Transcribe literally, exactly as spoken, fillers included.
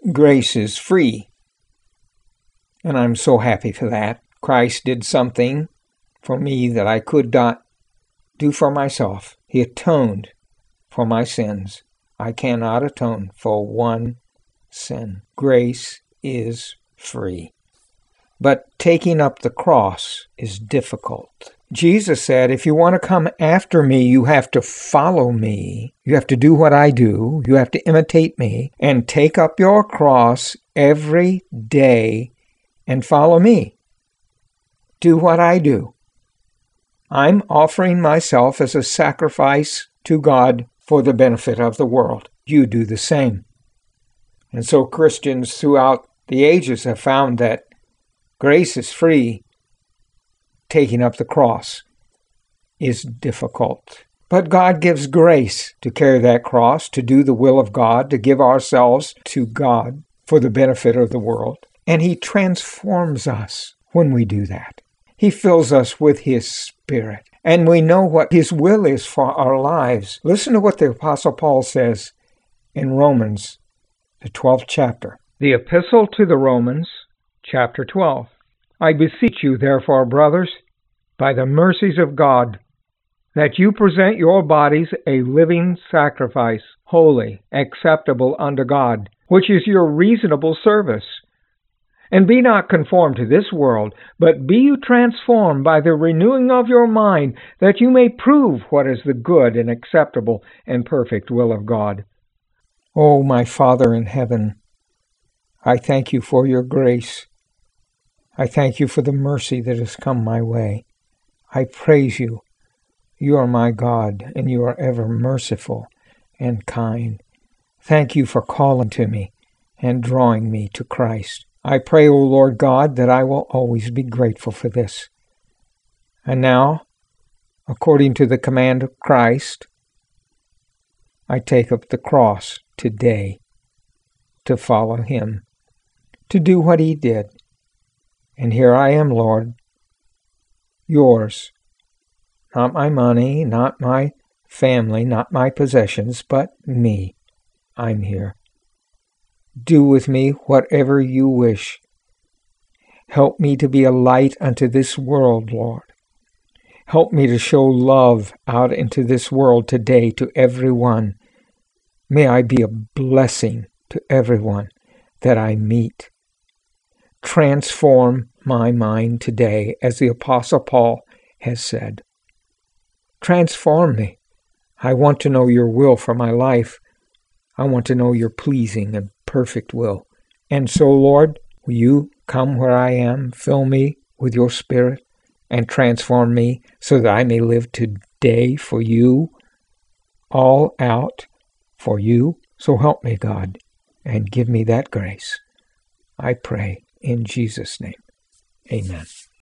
grace is free. And I'm so happy for that. Christ did something for me that I could not do for myself. He atoned for my sins. I cannot atone for one sin. Grace is free. But taking up the cross is difficult. Jesus said, if you want to come after me, you have to follow me. You have to do what I do. You have to imitate me and take up your cross every day and follow me. Do what I do. I'm offering myself as a sacrifice to God for the benefit of the world. You do the same. And so Christians throughout the ages have found that grace is free. Taking up the cross is difficult. But God gives grace to carry that cross, to do the will of God, to give ourselves to God for the benefit of the world. And He transforms us when we do that. He fills us with His Spirit. And we know what His will is for our lives. Listen to what the Apostle Paul says in Romans, the twelfth chapter. The Epistle to the Romans, chapter twelve. I beseech you, therefore, brothers, by the mercies of God, that you present your bodies a living sacrifice, holy, acceptable unto God, which is your reasonable service. And be not conformed to this world, but be you transformed by the renewing of your mind, that you may prove what is the good and acceptable and perfect will of God. O my Father in heaven, I thank you for your grace. I thank you for the mercy that has come my way. I praise you. You are my God, and you are ever merciful and kind. Thank you for calling to me and drawing me to Christ. I pray, O Lord God, that I will always be grateful for this. And now, according to the command of Christ, I take up the cross today to follow Him, to do what He did. And here I am, Lord, yours. Not my money, not my family, not my possessions, but me. I'm here. Do with me whatever you wish. Help me to be a light unto this world, Lord. Help me to show love out into this world today to everyone. May I be a blessing to everyone that I meet. Transform my mind today, as the Apostle Paul has said. Transform me. I want to know your will for my life. I want to know your pleasing and perfect will. And so, Lord, will you come where I am, fill me with your Spirit, and transform me so that I may live today for you, all out for you. So help me, God, and give me that grace. I pray in Jesus' name. Amen.